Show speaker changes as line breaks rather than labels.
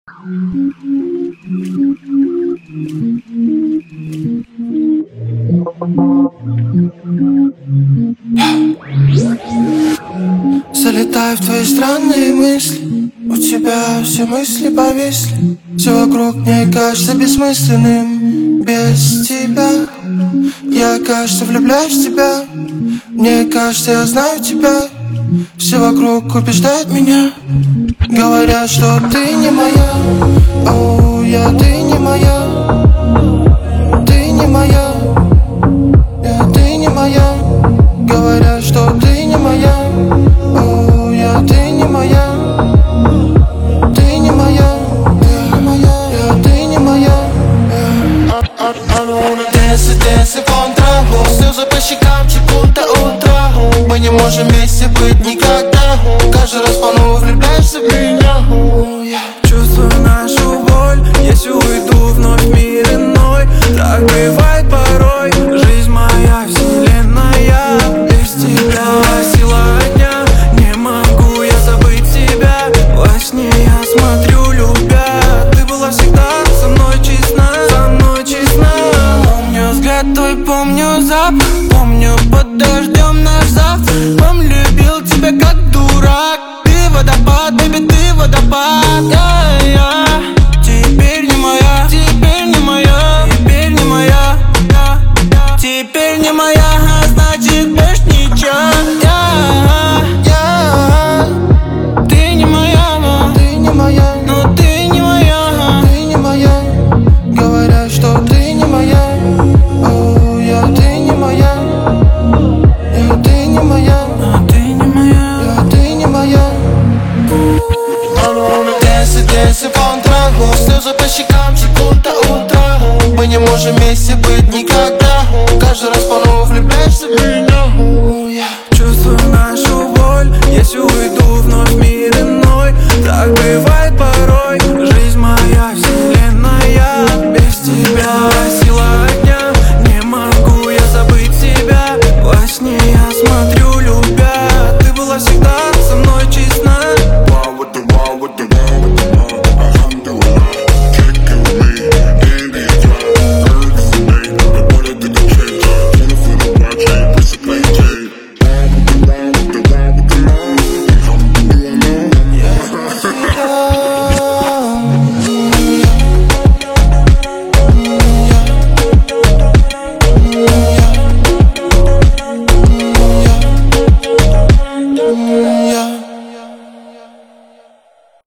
Залетаю в твои странные мысли. У тебя все мысли повисли. Все вокруг мне кажется бессмысленным без тебя. Я, кажется, влюбляюсь в тебя. Мне кажется, я знаю тебя. Все вокруг убеждают меня. Говорят, что ты не моя. Оу, ты не моя. Ты не моя. Ты не моя. Говорят, что ты не моя. Оу, ты не моя. Ты не моя. Ты не моя. Дэнсы контрагу. Слезы по щекам текут до утра. Мы не можем вместе быть никогда. Каждый раз по-новому влюбляешься в меня.
Чувствую нашу боль, если уйду вновь в мир иной. Так бывает порой, жизнь моя, вселенная. Без тебя сила дня, не могу я забыть тебя. Во сне я смотрю, любя. Ты была всегда со мной честна, со мной честна. Помню взгляд твой, помню запах. Помню под дождем наш завтрак. Помню, любил тебя как дурак. Ты водопад, бэби, ты водопад. Теперь не моя, теперь не моя, теперь не моя, теперь не моя, а значит больше ничего. Ты не моя,
Ты не моя.
но ты не моя.
Ты не моя. Говорят, что ты не моя. Оу, ты не моя. Ты не моя.
А ты не моя.
Ты не моя. Дэнсы контрагу. Слезы по щекам текут до утра. Мы не можем вместе быть никогда. Каждый раз по-новому влюбляешься в меня.
Чувствую нашу боль, если уйду вновь в мир иной. Так бывает порой, жизнь моя,